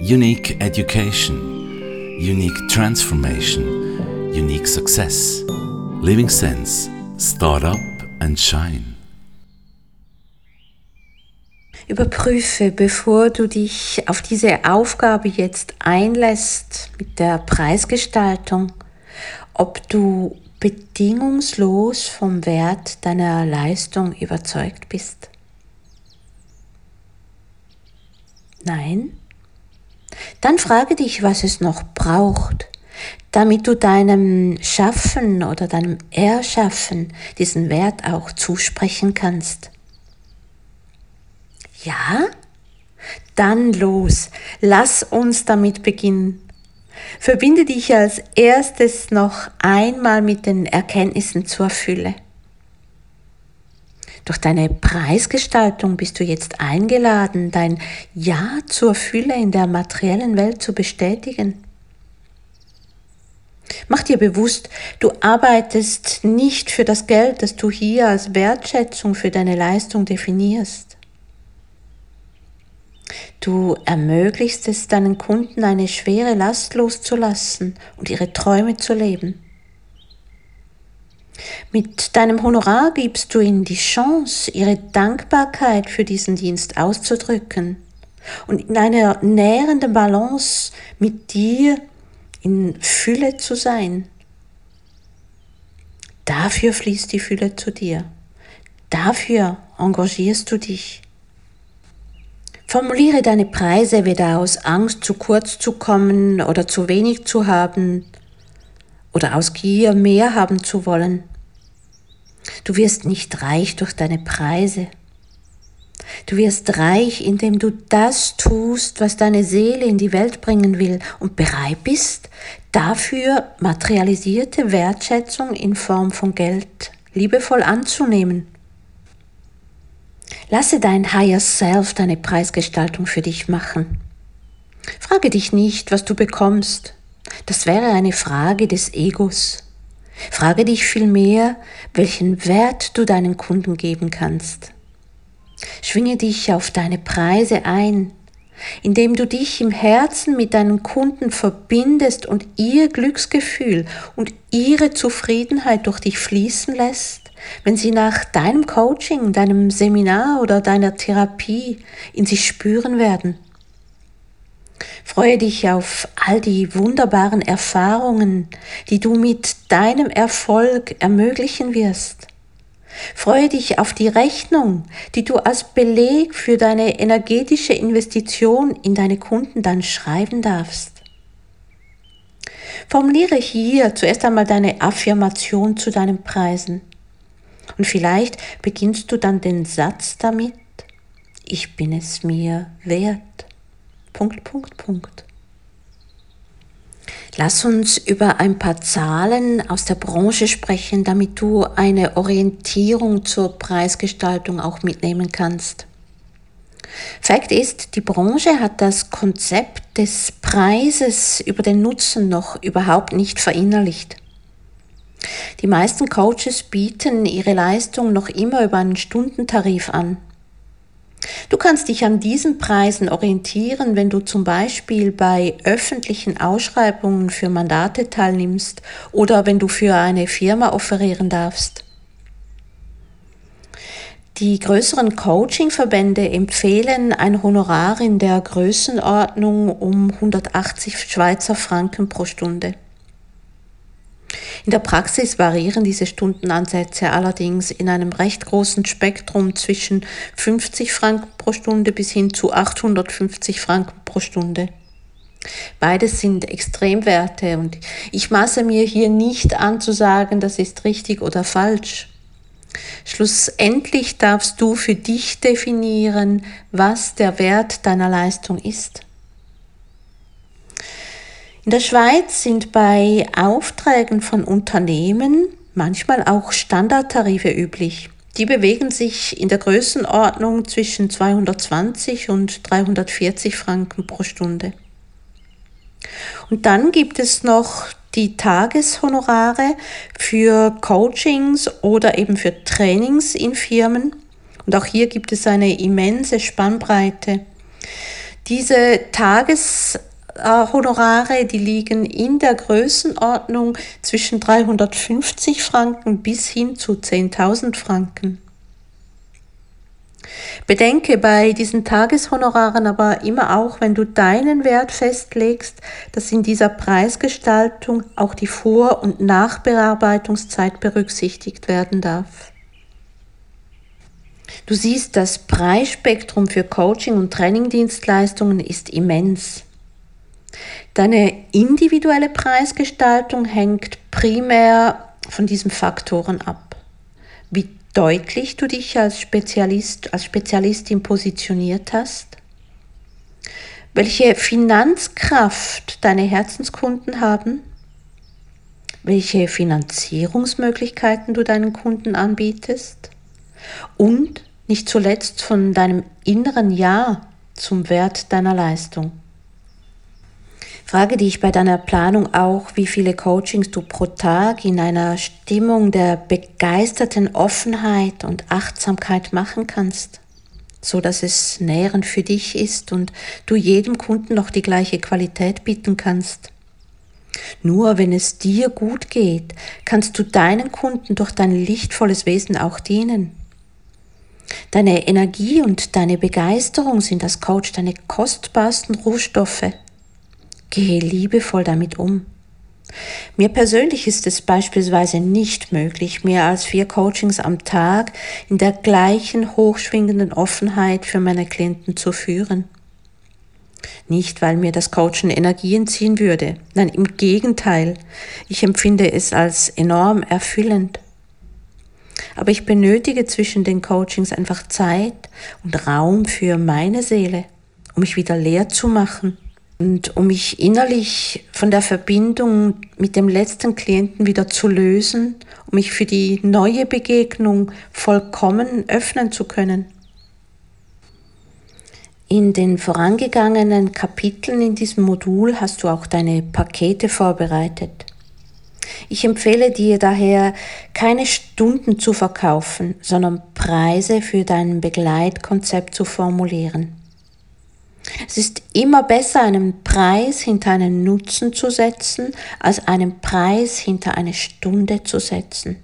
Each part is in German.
Unique education, unique transformation, unique success, living sense, start up and shine. Überprüfe, bevor du dich auf diese Aufgabe jetzt einlässt mit der Preisgestaltung, ob du bedingungslos vom Wert deiner Leistung überzeugt bist. Nein? Dann frage dich, was es noch braucht, damit du deinem Schaffen oder deinem Erschaffen diesen Wert auch zusprechen kannst. Ja? Dann los, lass uns damit beginnen. Verbinde dich als erstes noch einmal mit den Erkenntnissen zur Fülle. Durch deine Preisgestaltung bist du jetzt eingeladen, dein Ja zur Fülle in der materiellen Welt zu bestätigen. Mach dir bewusst, du arbeitest nicht für das Geld, das du hier als Wertschätzung für deine Leistung definierst. Du ermöglichst es deinen Kunden, eine schwere Last loszulassen und ihre Träume zu leben. Mit deinem Honorar gibst du ihnen die Chance, ihre Dankbarkeit für diesen Dienst auszudrücken und in einer nährenden Balance mit dir in Fülle zu sein. Dafür fließt die Fülle zu dir. Dafür engagierst du dich. Formuliere deine Preise weder aus Angst, zu kurz zu kommen oder zu wenig zu haben oder aus Gier, mehr haben zu wollen. Du wirst nicht reich durch deine Preise. Du wirst reich, indem du das tust, was deine Seele in die Welt bringen will und bereit bist, dafür materialisierte Wertschätzung in Form von Geld liebevoll anzunehmen. Lasse dein Higher Self deine Preisgestaltung für dich machen. Frage dich nicht, was du bekommst. Das wäre eine Frage des Egos. Frage dich vielmehr, welchen Wert du deinen Kunden geben kannst. Schwinge dich auf deine Preise ein, indem du dich im Herzen mit deinen Kunden verbindest und ihr Glücksgefühl und ihre Zufriedenheit durch dich fließen lässt, wenn sie nach deinem Coaching, deinem Seminar oder deiner Therapie in sich spüren werden. Freue dich auf all die wunderbaren Erfahrungen, die du mit deinem Erfolg ermöglichen wirst. Freue dich auf die Rechnung, die du als Beleg für deine energetische Investition in deine Kunden dann schreiben darfst. Formuliere hier zuerst einmal deine Affirmation zu deinen Preisen. Und vielleicht beginnst du dann den Satz damit: Ich bin es mir wert. ... Lass uns über ein paar Zahlen aus der Branche sprechen, damit du eine Orientierung zur Preisgestaltung auch mitnehmen kannst. Fakt ist, die Branche hat das Konzept des Preises über den Nutzen noch überhaupt nicht verinnerlicht. Die meisten Coaches bieten ihre Leistung noch immer über einen Stundentarif an. Du kannst dich an diesen Preisen orientieren, wenn du zum Beispiel bei öffentlichen Ausschreibungen für Mandate teilnimmst oder wenn du für eine Firma offerieren darfst. Die größeren Coaching-Verbände empfehlen ein Honorar in der Größenordnung um 180 Schweizer Franken pro Stunde. In der Praxis variieren diese Stundenansätze allerdings in einem recht großen Spektrum zwischen 50 Franken pro Stunde bis hin zu 850 Franken pro Stunde. Beides sind Extremwerte und ich maße mir hier nicht an zu sagen, das ist richtig oder falsch. Schlussendlich darfst du für dich definieren, was der Wert deiner Leistung ist. In der Schweiz sind bei Aufträgen von Unternehmen manchmal auch Standardtarife üblich. Die bewegen sich in der Größenordnung zwischen 220 und 340 Franken pro Stunde. Und dann gibt es noch die Tageshonorare für Coachings oder eben für Trainings in Firmen. Und auch hier gibt es eine immense Spannbreite. Diese Tageshonorare, die liegen in der Größenordnung zwischen 350 Franken bis hin zu 10.000 Franken. Bedenke bei diesen Tageshonoraren aber immer auch, wenn du deinen Wert festlegst, dass in dieser Preisgestaltung auch die Vor- und Nachbearbeitungszeit berücksichtigt werden darf. Du siehst, das Preisspektrum für Coaching- und Trainingdienstleistungen ist immens. Deine individuelle Preisgestaltung hängt primär von diesen Faktoren ab. Wie deutlich du dich als Spezialistin positioniert hast, welche Finanzkraft deine Herzenskunden haben, welche Finanzierungsmöglichkeiten du deinen Kunden anbietest und nicht zuletzt von deinem inneren Ja zum Wert deiner Leistung. Frage dich bei deiner Planung auch, wie viele Coachings du pro Tag in einer Stimmung der begeisterten Offenheit und Achtsamkeit machen kannst, so dass es nährend für dich ist und du jedem Kunden noch die gleiche Qualität bieten kannst. Nur wenn es dir gut geht, kannst du deinen Kunden durch dein lichtvolles Wesen auch dienen. Deine Energie und deine Begeisterung sind als Coach deine kostbarsten Rohstoffe. Gehe liebevoll damit um. Mir persönlich ist es beispielsweise nicht möglich, mehr als 4 Coachings am Tag in der gleichen hochschwingenden Offenheit für meine Klienten zu führen. Nicht, weil mir das Coachen Energie entziehen würde. Nein, im Gegenteil. Ich empfinde es als enorm erfüllend. Aber ich benötige zwischen den Coachings einfach Zeit und Raum für meine Seele, um mich wieder leer zu machen. Und um mich innerlich von der Verbindung mit dem letzten Klienten wieder zu lösen, um mich für die neue Begegnung vollkommen öffnen zu können. In den vorangegangenen Kapiteln in diesem Modul hast du auch deine Pakete vorbereitet. Ich empfehle dir daher, keine Stunden zu verkaufen, sondern Preise für dein Begleitkonzept zu formulieren. Es ist immer besser, einen Preis hinter einen Nutzen zu setzen, als einen Preis hinter eine Stunde zu setzen.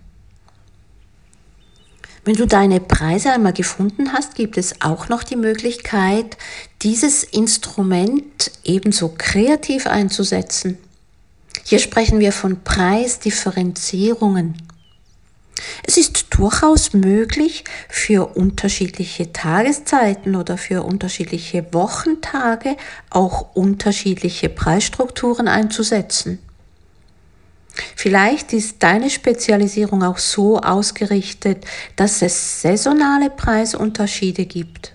Wenn du deine Preise einmal gefunden hast, gibt es auch noch die Möglichkeit, dieses Instrument ebenso kreativ einzusetzen. Hier sprechen wir von Preisdifferenzierungen. Es ist durchaus möglich, für unterschiedliche Tageszeiten oder für unterschiedliche Wochentage auch unterschiedliche Preisstrukturen einzusetzen. Vielleicht ist deine Spezialisierung auch so ausgerichtet, dass es saisonale Preisunterschiede gibt.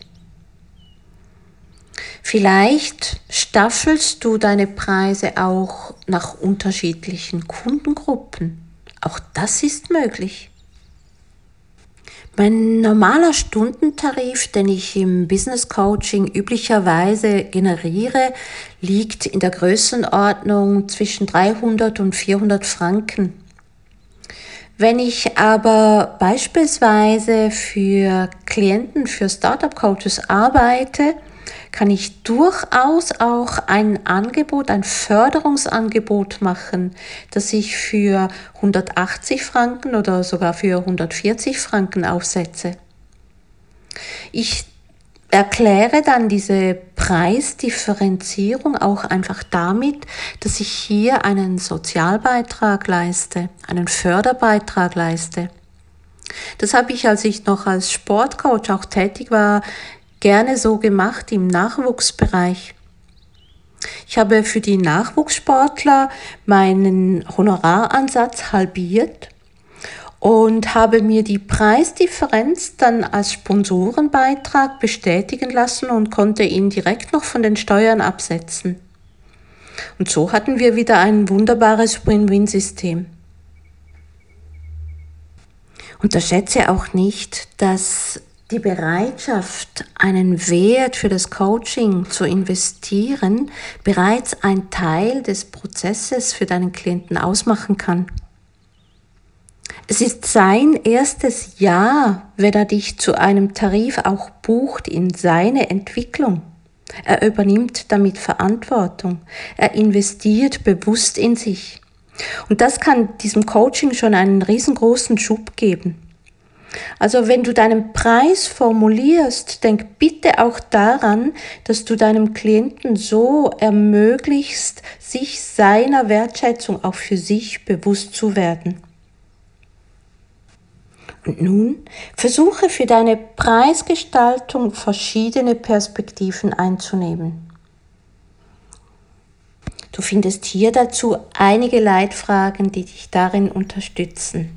Vielleicht staffelst du deine Preise auch nach unterschiedlichen Kundengruppen. Auch das ist möglich. Mein normaler Stundentarif, den ich im Business Coaching üblicherweise generiere, liegt in der Größenordnung zwischen 300 und 400 Franken. Wenn ich aber beispielsweise für Klienten, für Startup-Coaches arbeite, kann ich durchaus auch ein Angebot, ein Förderungsangebot machen, das ich für 180 Franken oder sogar für 140 Franken aufsetze. Ich erkläre dann diese Preisdifferenzierung auch einfach damit, dass ich hier einen Sozialbeitrag leiste, einen Förderbeitrag leiste. Das habe ich, als ich noch als Sportcoach auch tätig war, gerne so gemacht im Nachwuchsbereich. Ich habe für die Nachwuchssportler meinen Honoraransatz halbiert und habe mir die Preisdifferenz dann als Sponsorenbeitrag bestätigen lassen und konnte ihn direkt noch von den Steuern absetzen. Und so hatten wir wieder ein wunderbares Win-Win-System. Unterschätze auch nicht, dass die Bereitschaft, einen Wert für das Coaching zu investieren, bereits ein Teil des Prozesses für deinen Klienten ausmachen kann. Es ist sein erstes Ja, wenn er dich zu einem Tarif auch bucht in seine Entwicklung. Er übernimmt damit Verantwortung. Er investiert bewusst in sich. Und das kann diesem Coaching schon einen riesengroßen Schub geben. Also wenn du deinen Preis formulierst, denk bitte auch daran, dass du deinem Klienten so ermöglichst, sich seiner Wertschätzung auch für sich bewusst zu werden. Und nun versuche für deine Preisgestaltung verschiedene Perspektiven einzunehmen. Du findest hier dazu einige Leitfragen, die dich darin unterstützen.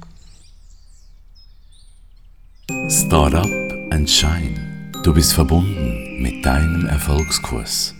Start up and shine. Du bist verbunden mit deinem Erfolgskurs.